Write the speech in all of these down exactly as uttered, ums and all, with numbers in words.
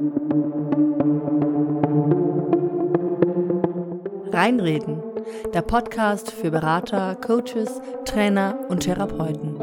Reinreden, der Podcast für Berater, Coaches, Trainer und Therapeuten.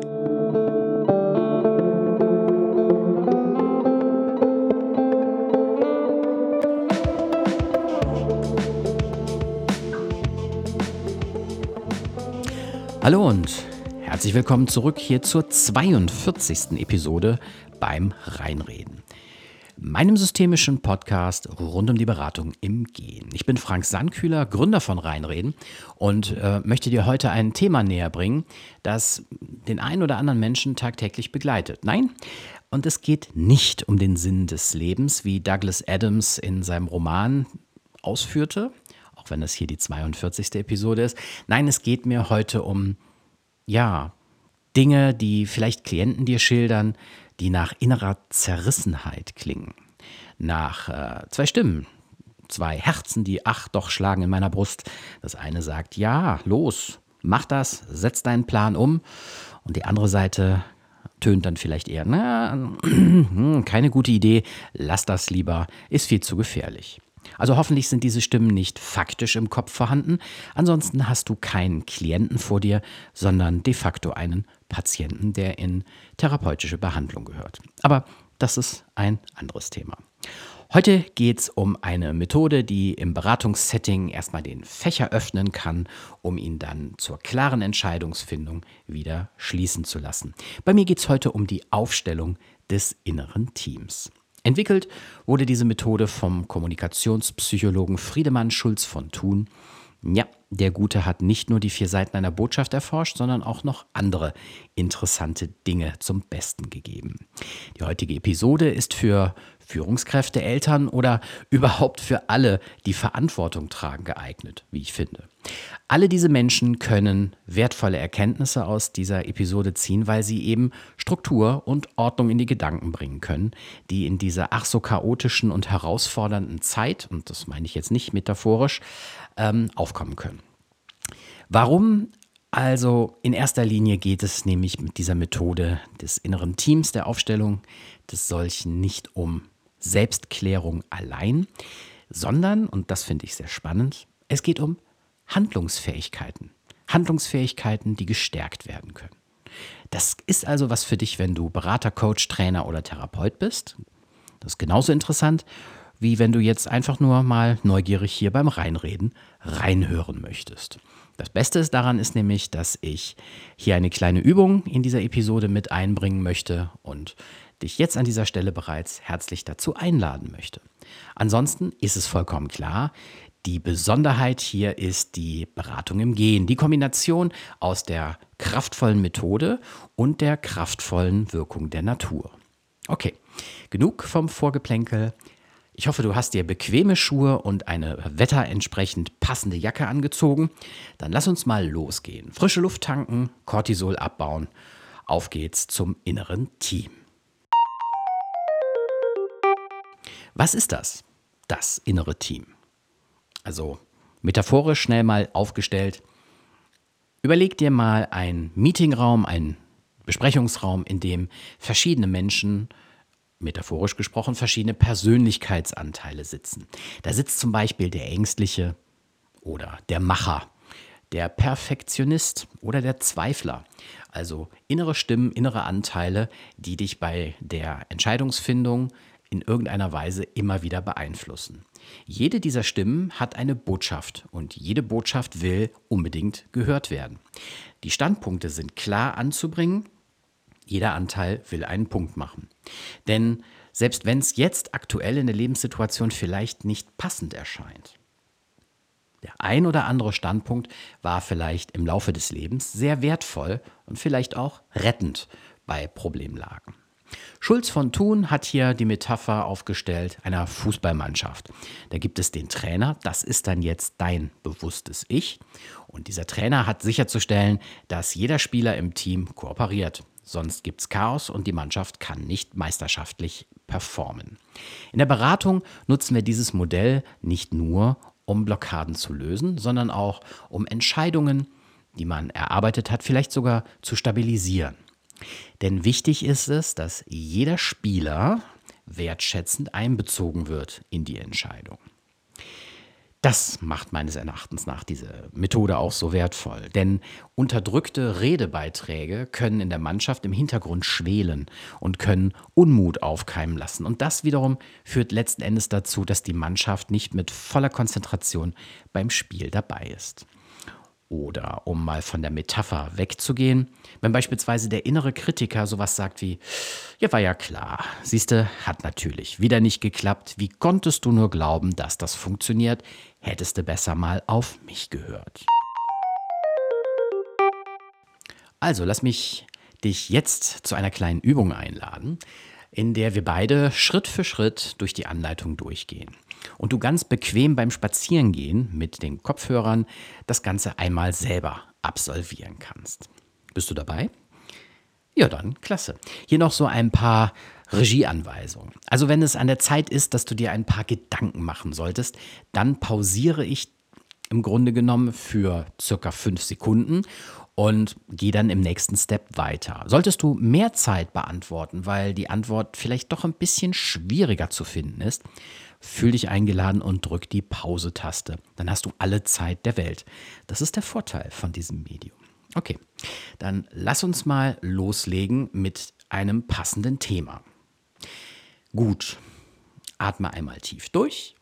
Hallo und herzlich willkommen zurück hier zur zweiundvierzigsten Episode beim Reinreden, meinem systemischen Podcast rund um die Beratung im Gehen. Ich bin Frank Sandkühler, Gründer von Reinreden und äh, möchte dir heute ein Thema näher bringen, das den einen oder anderen Menschen tagtäglich begleitet. Nein, und es geht nicht um den Sinn des Lebens, wie Douglas Adams in seinem Roman ausführte, auch wenn das hier die zweiundvierzigste Episode ist. Nein, es geht mir heute um, ja, Dinge, die vielleicht Klienten dir schildern, die nach innerer Zerrissenheit klingen. Nach äh, zwei Stimmen, zwei Herzen, die ach doch schlagen in meiner Brust. Das eine sagt, ja, los, mach das, setz deinen Plan um. Und die andere Seite tönt dann vielleicht eher, na, keine gute Idee, lass das lieber, ist viel zu gefährlich. Also hoffentlich sind diese Stimmen nicht faktisch im Kopf vorhanden. Ansonsten hast du keinen Klienten vor dir, sondern de facto einen Patienten, der in therapeutische Behandlung gehört. Aber das ist ein anderes Thema. Heute geht es um eine Methode, die im Beratungssetting erstmal den Fächer öffnen kann, um ihn dann zur klaren Entscheidungsfindung wieder schließen zu lassen. Bei mir geht es heute um die Aufstellung des inneren Teams. Entwickelt wurde diese Methode vom Kommunikationspsychologen Friedemann Schulz von Thun. Ja, der Gute hat nicht nur die vier Seiten einer Botschaft erforscht, sondern auch noch andere interessante Dinge zum Besten gegeben. Die heutige Episode ist für Führungskräfte, Eltern oder überhaupt für alle, die Verantwortung tragen, geeignet, wie ich finde. Alle diese Menschen können wertvolle Erkenntnisse aus dieser Episode ziehen, weil sie eben Struktur und Ordnung in die Gedanken bringen können, die in dieser ach so chaotischen und herausfordernden Zeit, und das meine ich jetzt nicht metaphorisch, ähm, aufkommen können. Warum? Also in erster Linie geht es nämlich mit dieser Methode des inneren Teams, der Aufstellung des solchen, nicht um Selbstklärung allein, sondern, und das finde ich sehr spannend, es geht um Handlungsfähigkeiten. Handlungsfähigkeiten, die gestärkt werden können. Das ist also was für dich, wenn du Berater, Coach, Trainer oder Therapeut bist. Das ist genauso interessant, wie wenn du jetzt einfach nur mal neugierig hier beim Reinreden reinhören möchtest. Das Beste ist daran ist nämlich, dass ich hier eine kleine Übung in dieser Episode mit einbringen möchte und dich jetzt an dieser Stelle bereits herzlich dazu einladen möchte. Ansonsten ist es vollkommen klar, die Besonderheit hier ist die Beratung im Gehen, die Kombination aus der kraftvollen Methode und der kraftvollen Wirkung der Natur. Okay, genug vom Vorgeplänkel. Ich hoffe, du hast dir bequeme Schuhe und eine wetterentsprechend passende Jacke angezogen. Dann lass uns mal losgehen. Frische Luft tanken, Cortisol abbauen. Auf geht's zum inneren Team. Was ist das? Das innere Team. Also metaphorisch schnell mal aufgestellt. Überleg dir mal einen Meetingraum, einen Besprechungsraum, in dem verschiedene Menschen, metaphorisch gesprochen, verschiedene Persönlichkeitsanteile sitzen. Da sitzt zum Beispiel der Ängstliche oder der Macher, der Perfektionist oder der Zweifler. Also innere Stimmen, innere Anteile, die dich bei der Entscheidungsfindung in irgendeiner Weise immer wieder beeinflussen. Jede dieser Stimmen hat eine Botschaft und jede Botschaft will unbedingt gehört werden. Die Standpunkte sind klar anzubringen. Jeder Anteil will einen Punkt machen. Denn selbst wenn es jetzt aktuell in der Lebenssituation vielleicht nicht passend erscheint, der ein oder andere Standpunkt war vielleicht im Laufe des Lebens sehr wertvoll und vielleicht auch rettend bei Problemlagen. Schulz von Thun hat hier die Metapher aufgestellt einer Fußballmannschaft. Da gibt es den Trainer, das ist dann jetzt dein bewusstes Ich. Und dieser Trainer hat sicherzustellen, dass jeder Spieler im Team kooperiert. Sonst gibt es Chaos und die Mannschaft kann nicht meisterschaftlich performen. In der Beratung nutzen wir dieses Modell nicht nur, um Blockaden zu lösen, sondern auch, um Entscheidungen, die man erarbeitet hat, vielleicht sogar zu stabilisieren. Denn wichtig ist es, dass jeder Spieler wertschätzend einbezogen wird in die Entscheidung. Das macht meines Erachtens nach diese Methode auch so wertvoll, denn unterdrückte Redebeiträge können in der Mannschaft im Hintergrund schwelen und können Unmut aufkeimen lassen. Und das wiederum führt letzten Endes dazu, dass die Mannschaft nicht mit voller Konzentration beim Spiel dabei ist. Oder um mal von der Metapher wegzugehen, wenn beispielsweise der innere Kritiker sowas sagt wie, ja, war ja klar, siehste, hat natürlich wieder nicht geklappt, wie konntest du nur glauben, dass das funktioniert, hättest du besser mal auf mich gehört. Also lass mich dich jetzt zu einer kleinen Übung einladen, in der wir beide Schritt für Schritt durch die Anleitung durchgehen. Und du ganz bequem beim Spazierengehen mit den Kopfhörern das Ganze einmal selber absolvieren kannst. Bist du dabei? Ja, dann klasse. Hier noch so ein paar Regieanweisungen. Also wenn es an der Zeit ist, dass du dir ein paar Gedanken machen solltest, dann pausiere ich im Grunde genommen für circa fünf Sekunden und gehe dann im nächsten Step weiter. Solltest du mehr Zeit beantworten, weil die Antwort vielleicht doch ein bisschen schwieriger zu finden ist, fühl dich eingeladen und drück die Pause-Taste. Dann hast du alle Zeit der Welt. Das ist der Vorteil von diesem Medium. Okay, dann lass uns mal loslegen mit einem passenden Thema. Gut, atme einmal tief durch.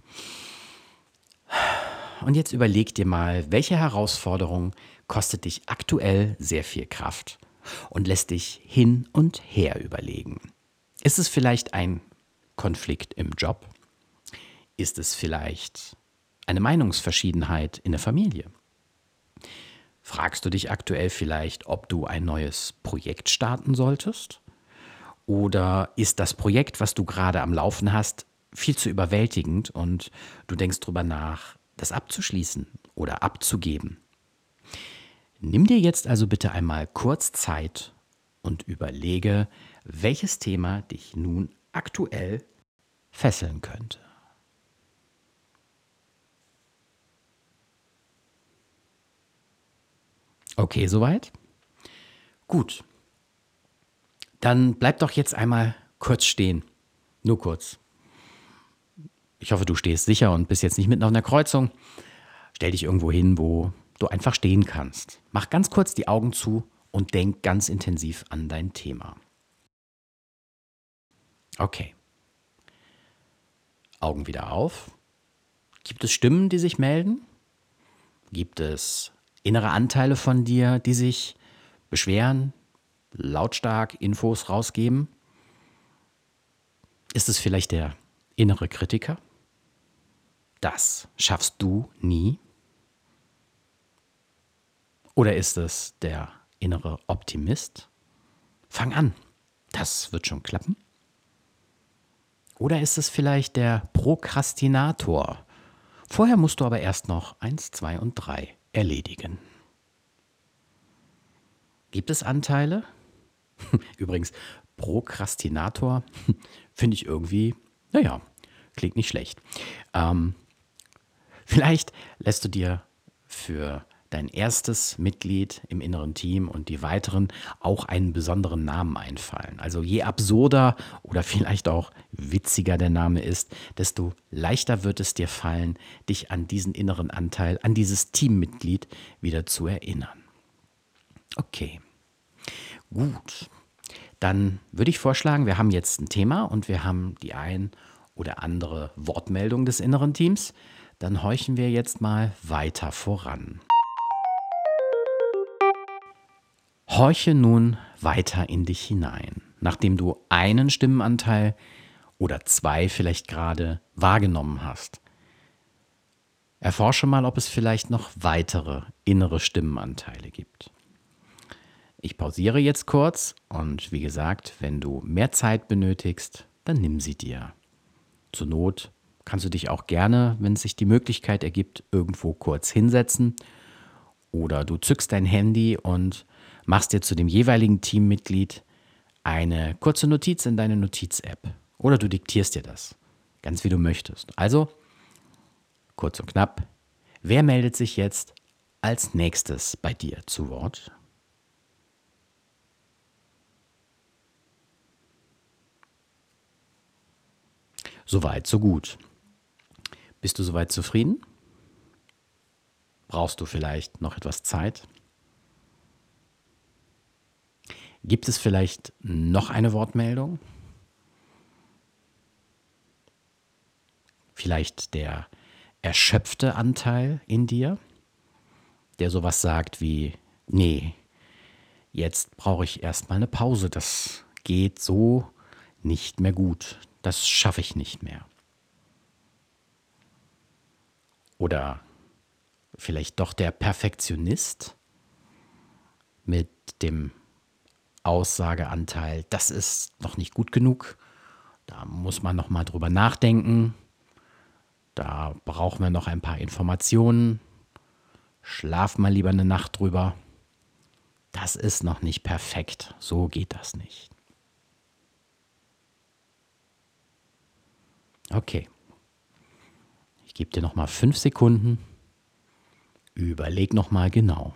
Und jetzt überleg dir mal, welche Herausforderung kostet dich aktuell sehr viel Kraft und lässt dich hin und her überlegen. Ist es vielleicht ein Konflikt im Job? Ist es vielleicht eine Meinungsverschiedenheit in der Familie? Fragst du dich aktuell vielleicht, ob du ein neues Projekt starten solltest? Oder ist das Projekt, was du gerade am Laufen hast, viel zu überwältigend und du denkst drüber nach, das abzuschließen oder abzugeben? Nimm dir jetzt also bitte einmal kurz Zeit und überlege, welches Thema dich nun aktuell fesseln könnte. Okay, soweit? Gut. Dann bleib doch jetzt einmal kurz stehen. Nur kurz. Ich hoffe, du stehst sicher und bist jetzt nicht mitten auf einer Kreuzung. Stell dich irgendwo hin, wo du einfach stehen kannst. Mach ganz kurz die Augen zu und denk ganz intensiv an dein Thema. Okay. Augen wieder auf. Gibt es Stimmen, die sich melden? Gibt es innere Anteile von dir, die sich beschweren, lautstark Infos rausgeben? Ist es vielleicht der innere Kritiker? Das schaffst du nie? Oder ist es der innere Optimist? Fang an, das wird schon klappen. Oder ist es vielleicht der Prokrastinator? Vorher musst du aber erst noch eins, zwei und drei erledigen. Gibt es Anteile? Übrigens, Prokrastinator finde ich irgendwie, naja, klingt nicht schlecht. Ähm, vielleicht lässt du dir für dein erstes Mitglied im inneren Team und die weiteren auch einen besonderen Namen einfallen. Also je absurder oder vielleicht auch witziger der Name ist, desto leichter wird es dir fallen, dich an diesen inneren Anteil, an dieses Teammitglied wieder zu erinnern. Okay, gut. Dann würde ich vorschlagen, wir haben jetzt ein Thema und wir haben die ein oder andere Wortmeldung des inneren Teams. Dann horchen wir jetzt mal weiter voran. Horche nun weiter in dich hinein, nachdem du einen Stimmenanteil oder zwei vielleicht gerade wahrgenommen hast. Erforsche mal, ob es vielleicht noch weitere innere Stimmenanteile gibt. Ich pausiere jetzt kurz und wie gesagt, wenn du mehr Zeit benötigst, dann nimm sie dir. Zur Not kannst du dich auch gerne, wenn sich die Möglichkeit ergibt, irgendwo kurz hinsetzen oder du zückst dein Handy und machst dir zu dem jeweiligen Teammitglied eine kurze Notiz in deine Notiz-App oder du diktierst dir das, ganz wie du möchtest. Also, kurz und knapp, wer meldet sich jetzt als nächstes bei dir zu Wort? Soweit, so gut. Bist du soweit zufrieden? Brauchst du vielleicht noch etwas Zeit? Gibt es vielleicht noch eine Wortmeldung? Vielleicht der erschöpfte Anteil in dir, der sowas sagt wie, nee, jetzt brauche ich erstmal eine Pause, das geht so nicht mehr gut, das schaffe ich nicht mehr. Oder vielleicht doch der Perfektionist mit dem Aussageanteil, das ist noch nicht gut genug, da muss man noch mal drüber nachdenken, da brauchen wir noch ein paar Informationen, schlaf mal lieber eine Nacht drüber, das ist noch nicht perfekt, so geht das nicht. Okay, ich gebe dir noch mal fünf Sekunden, überleg noch mal genau.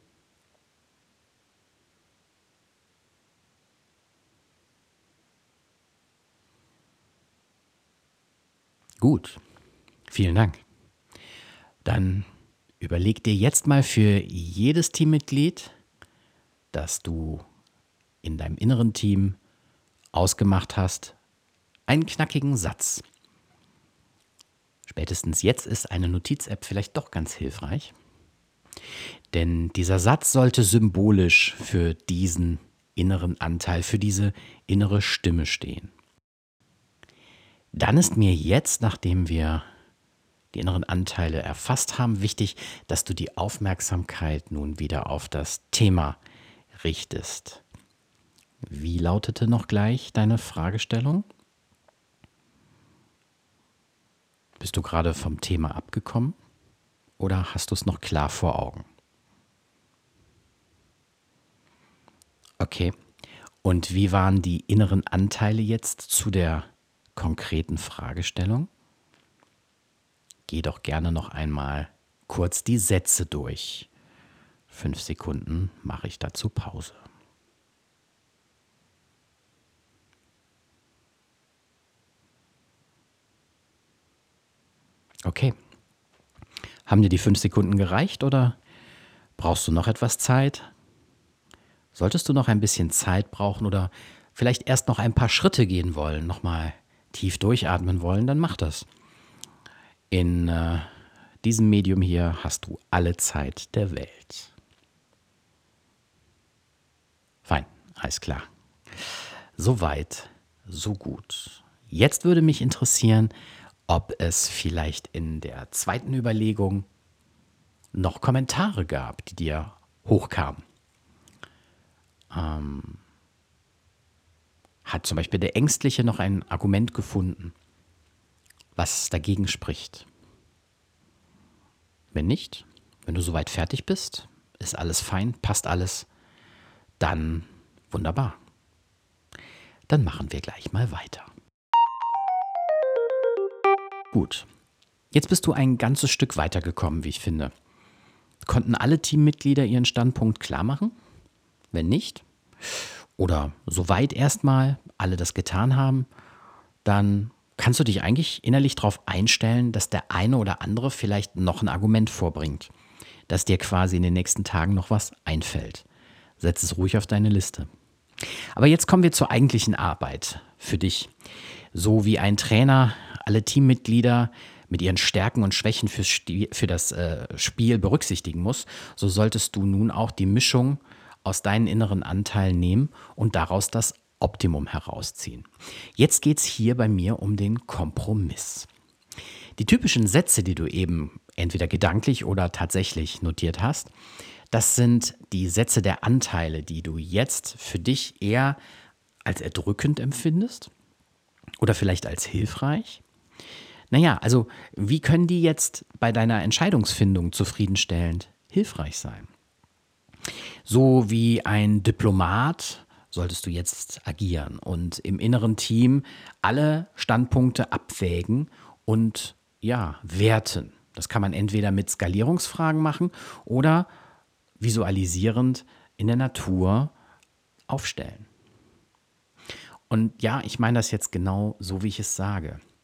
Gut, vielen Dank. Dann überleg dir jetzt mal für jedes Teammitglied, das du in deinem inneren Team ausgemacht hast, einen knackigen Satz. Spätestens jetzt ist eine Notiz-App vielleicht doch ganz hilfreich. Denn dieser Satz sollte symbolisch für diesen inneren Anteil, für diese innere Stimme stehen. Dann ist mir jetzt, nachdem wir die inneren Anteile erfasst haben, wichtig, dass du die Aufmerksamkeit nun wieder auf das Thema richtest. Wie lautete noch gleich deine Fragestellung? Bist du gerade vom Thema abgekommen oder hast du es noch klar vor Augen? Okay. Und wie waren die inneren Anteile jetzt zu der konkreten Fragestellung? Geh doch gerne noch einmal kurz die Sätze durch. Fünf Sekunden mache ich dazu Pause. Okay. Haben dir die fünf Sekunden gereicht oder brauchst du noch etwas Zeit? Solltest du noch ein bisschen Zeit brauchen oder vielleicht erst noch ein paar Schritte gehen wollen, nochmal tief durchatmen wollen, dann mach das. In äh, diesem Medium hier hast du alle Zeit der Welt. Fein, alles klar. Soweit, so gut. Jetzt würde mich interessieren, ob es vielleicht in der zweiten Überlegung noch Kommentare gab, die dir hochkamen. Ähm, hat zum Beispiel der Ängstliche noch ein Argument gefunden, was dagegen spricht? Wenn nicht, wenn du soweit fertig bist, ist alles fein, passt alles, dann wunderbar. Dann machen wir gleich mal weiter. Gut, jetzt bist du ein ganzes Stück weitergekommen, wie ich finde. Konnten alle Teammitglieder ihren Standpunkt klar machen? Wenn nicht, oder soweit erstmal alle das getan haben, dann kannst du dich eigentlich innerlich darauf einstellen, dass der eine oder andere vielleicht noch ein Argument vorbringt, dass dir quasi in den nächsten Tagen noch was einfällt. Setz es ruhig auf deine Liste. Aber jetzt kommen wir zur eigentlichen Arbeit für dich. So wie ein Trainer alle Teammitglieder mit ihren Stärken und Schwächen fürs Sti- für das äh, Spiel berücksichtigen muss, so solltest du nun auch die Mischung aus deinen inneren Anteilen nehmen und daraus das Optimum herausziehen. Jetzt geht es hier bei mir um den Kompromiss. Die typischen Sätze, die du eben entweder gedanklich oder tatsächlich notiert hast, das sind die Sätze der Anteile, die du jetzt für dich eher als erdrückend empfindest oder vielleicht als hilfreich. Naja, also wie können die jetzt bei deiner Entscheidungsfindung zufriedenstellend hilfreich sein? So wie ein Diplomat solltest du jetzt agieren und im inneren Team alle Standpunkte abwägen und ja, werten. Das kann man entweder mit Skalierungsfragen machen oder visualisierend in der Natur aufstellen. Und ja, ich meine das jetzt genau so, wie ich es sage.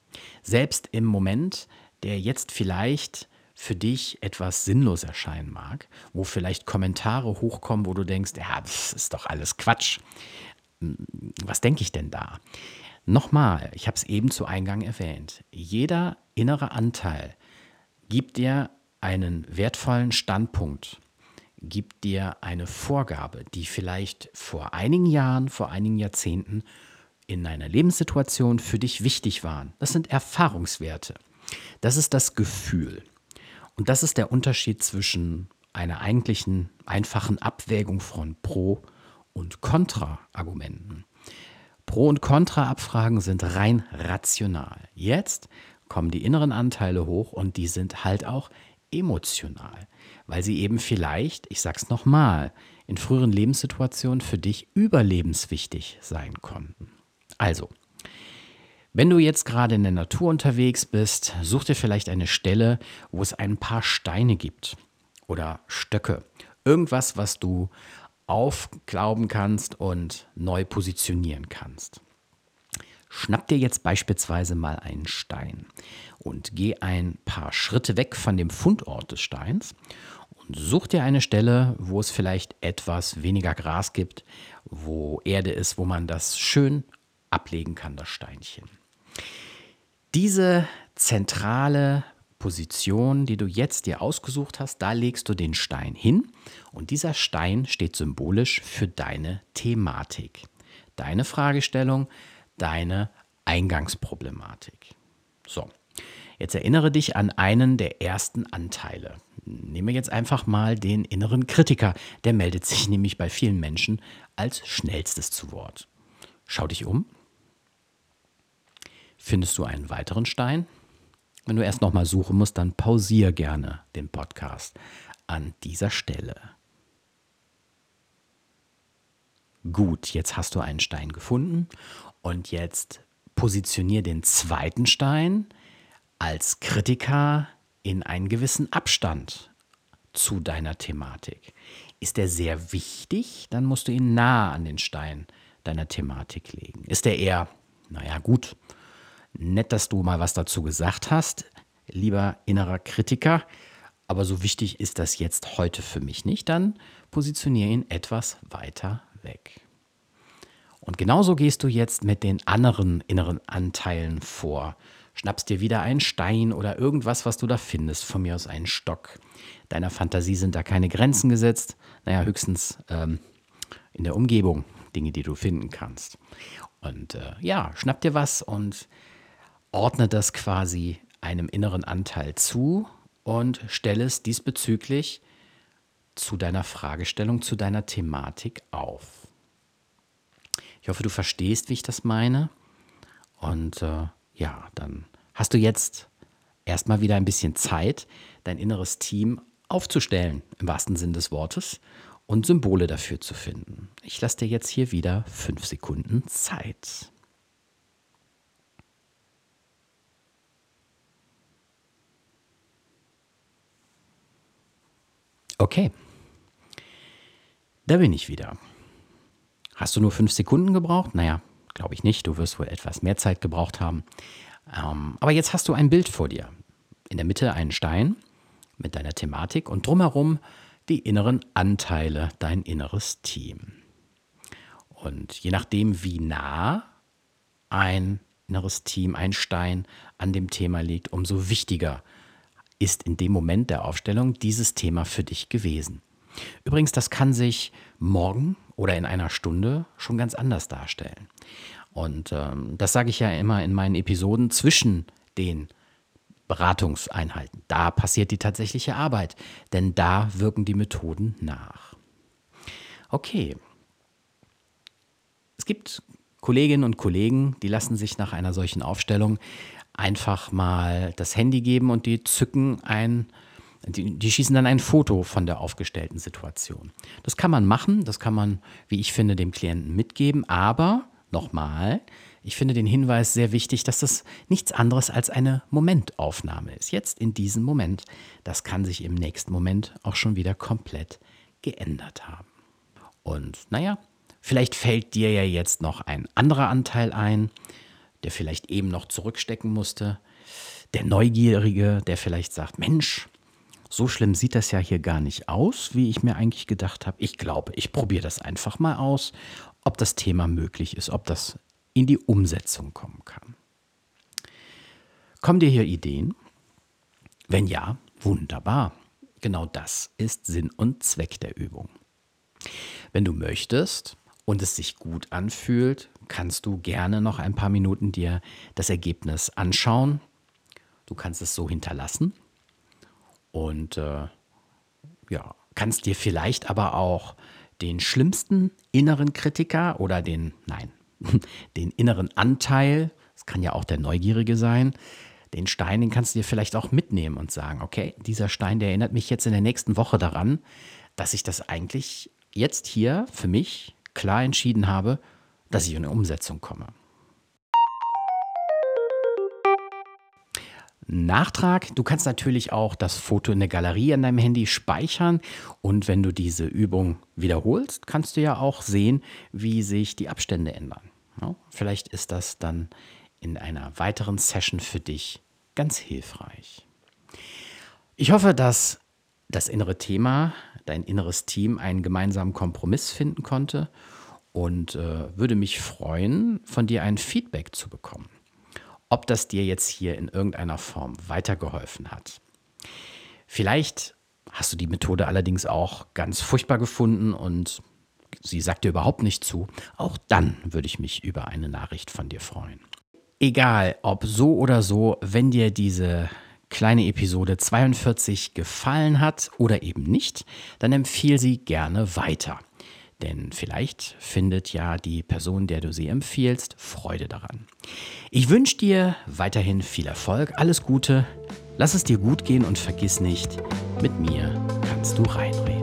Selbst im Moment, der jetzt vielleicht für dich etwas sinnlos erscheinen mag, wo vielleicht Kommentare hochkommen, wo du denkst, ja, das ist doch alles Quatsch. Was denke ich denn da? Nochmal, ich habe es eben zu Eingang erwähnt. Jeder innere Anteil gibt dir einen wertvollen Standpunkt, gibt dir eine Vorgabe, die vielleicht vor einigen Jahren, vor einigen Jahrzehnten in einer Lebenssituation für dich wichtig waren. Das sind Erfahrungswerte. Das ist das Gefühl. Und das ist der Unterschied zwischen einer eigentlichen, einfachen Abwägung von Pro- und Kontra-Argumenten. Pro- und Kontra-Abfragen sind rein rational. Jetzt kommen die inneren Anteile hoch und die sind halt auch emotional, weil sie eben vielleicht, ich sag's nochmal, in früheren Lebenssituationen für dich überlebenswichtig sein konnten. Also, wenn du jetzt gerade in der Natur unterwegs bist, such dir vielleicht eine Stelle, wo es ein paar Steine gibt oder Stöcke. Irgendwas, was du aufklauben kannst und neu positionieren kannst. Schnapp dir jetzt beispielsweise mal einen Stein und geh ein paar Schritte weg von dem Fundort des Steins und such dir eine Stelle, wo es vielleicht etwas weniger Gras gibt, wo Erde ist, wo man das schön ablegen kann, das Steinchen. Diese zentrale Position, die du jetzt dir ausgesucht hast, da legst du den Stein hin und dieser Stein steht symbolisch für deine Thematik, deine Fragestellung, deine Eingangsproblematik. So, jetzt erinnere dich an einen der ersten Anteile. Nehmen wir jetzt einfach mal den inneren Kritiker. Der meldet sich nämlich bei vielen Menschen als schnellstes zu Wort. Schau dich um. Findest du einen weiteren Stein? Wenn du erst nochmal suchen musst, dann pausier gerne den Podcast an dieser Stelle. Gut, jetzt hast du einen Stein gefunden und jetzt positionier den zweiten Stein als Kritiker in einen gewissen Abstand zu deiner Thematik. Ist der sehr wichtig, dann musst du ihn nah an den Stein deiner Thematik legen. Ist der eher, naja gut, nett, dass du mal was dazu gesagt hast, lieber innerer Kritiker, aber so wichtig ist das jetzt heute für mich nicht, dann positioniere ihn etwas weiter weg. Und genauso gehst du jetzt mit den anderen inneren Anteilen vor. Schnappst dir wieder einen Stein oder irgendwas, was du da findest, von mir aus einen Stock. Deiner Fantasie sind da keine Grenzen gesetzt, naja, höchstens ähm, in der Umgebung, Dinge, die du finden kannst. Und äh, ja, schnapp dir was und ordne das quasi einem inneren Anteil zu und stelle es diesbezüglich zu deiner Fragestellung, zu deiner Thematik auf. Ich hoffe, du verstehst, wie ich das meine. Und äh, ja, dann hast du jetzt erstmal wieder ein bisschen Zeit, dein inneres Team aufzustellen, im wahrsten Sinn des Wortes, und Symbole dafür zu finden. Ich lasse dir jetzt hier wieder fünf Sekunden Zeit. Okay, da bin ich wieder. Hast du nur fünf Sekunden gebraucht? Naja, glaube ich nicht. Du wirst wohl etwas mehr Zeit gebraucht haben. Ähm, aber jetzt hast du ein Bild vor dir. In der Mitte einen Stein mit deiner Thematik und drumherum die inneren Anteile, dein inneres Team. Und je nachdem, wie nah ein inneres Team, ein Stein an dem Thema liegt, umso wichtiger ist in dem Moment der Aufstellung dieses Thema für dich gewesen. Übrigens, das kann sich morgen oder in einer Stunde schon ganz anders darstellen. Und ähm, das sage ich ja immer in meinen Episoden zwischen den Beratungseinheiten. Da passiert die tatsächliche Arbeit, denn da wirken die Methoden nach. Okay. Es gibt Kolleginnen und Kollegen, die lassen sich nach einer solchen Aufstellung einfach mal das Handy geben und die zücken ein, die, die schießen dann ein Foto von der aufgestellten Situation. Das kann man machen, das kann man, wie ich finde, dem Klienten mitgeben, aber nochmal, ich finde den Hinweis sehr wichtig, dass das nichts anderes als eine Momentaufnahme ist. Jetzt in diesem Moment, das kann sich im nächsten Moment auch schon wieder komplett geändert haben. Und naja, vielleicht fällt dir ja jetzt noch ein anderer Anteil ein, der vielleicht eben noch zurückstecken musste, der Neugierige, der vielleicht sagt, Mensch, so schlimm sieht das ja hier gar nicht aus, wie ich mir eigentlich gedacht habe. Ich glaube, ich probiere das einfach mal aus, ob das Thema möglich ist, ob das in die Umsetzung kommen kann. Kommen dir hier Ideen? Wenn ja, wunderbar. Genau das ist Sinn und Zweck der Übung. Wenn du möchtest und es sich gut anfühlt, kannst du gerne noch ein paar Minuten dir das Ergebnis anschauen. Du kannst es so hinterlassen und äh, ja, kannst dir vielleicht aber auch den schlimmsten inneren Kritiker oder den, nein, den inneren Anteil, das kann ja auch der Neugierige sein, den Stein, den kannst du dir vielleicht auch mitnehmen und sagen, okay, dieser Stein, der erinnert mich jetzt in der nächsten Woche daran, dass ich das eigentlich jetzt hier für mich klar entschieden habe, dass ich in eine Umsetzung komme. Nachtrag, du kannst natürlich auch das Foto in der Galerie an deinem Handy speichern und wenn du diese Übung wiederholst, kannst du ja auch sehen, wie sich die Abstände ändern. Ja, vielleicht ist das dann in einer weiteren Session für dich ganz hilfreich. Ich hoffe, dass das innere Thema, dein inneres Team einen gemeinsamen Kompromiss finden konnte und äh, würde mich freuen, von dir ein Feedback zu bekommen, ob das dir jetzt hier in irgendeiner Form weitergeholfen hat. Vielleicht hast du die Methode allerdings auch ganz furchtbar gefunden und sie sagt dir überhaupt nicht zu. Auch dann würde ich mich über eine Nachricht von dir freuen. Egal, ob so oder so, wenn dir diese kleine Episode zweiundvierzig gefallen hat oder eben nicht, dann empfehle sie gerne weiter. Denn vielleicht findet ja die Person, der du sie empfiehlst, Freude daran. Ich wünsche dir weiterhin viel Erfolg, alles Gute, lass es dir gut gehen und vergiss nicht, mit mir kannst du reinreden.